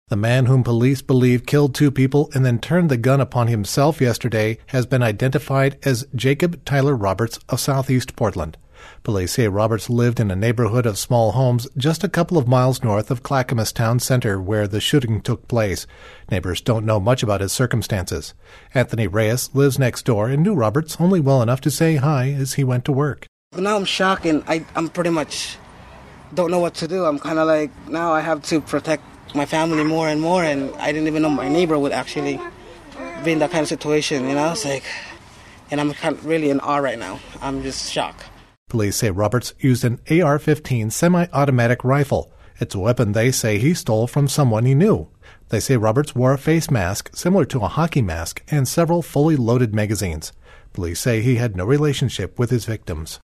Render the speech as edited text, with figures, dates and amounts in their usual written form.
The man whom police believe killed two people and then turned the gun upon himself yesterday has been identified as Jacob Tyler Roberts of southeast Portland. Police say Roberts lived in a neighborhood of small homes just a couple of miles north of Clackamas Town Center where the shooting took place. Neighbors don't know much about his circumstances. Anthony Reyes lives next door and knew Roberts only well enough to say hi as he went to work. Now I'm shocked and I'm pretty much don't know what to do. I'm kind of like, now I have to protect my family more and more, and I didn't even know my neighbor would actually be in that kind of situation, It's like, and I'm kind of really in awe right now. I'm just shocked. Police say Roberts used an AR-15 semi-automatic rifle. It's a weapon they say he stole from someone he knew. They say Roberts wore a face mask similar to a hockey mask and several fully loaded magazines. Police say he had no relationship with his victims.